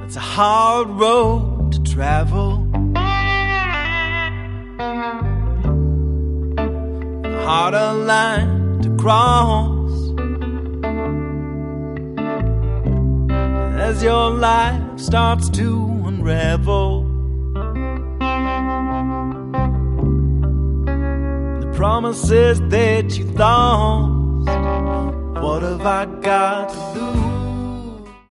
It's a hard road to travel, a harder line to cross, as your life starts to unravel. The promises that you lost, what have I got to lose?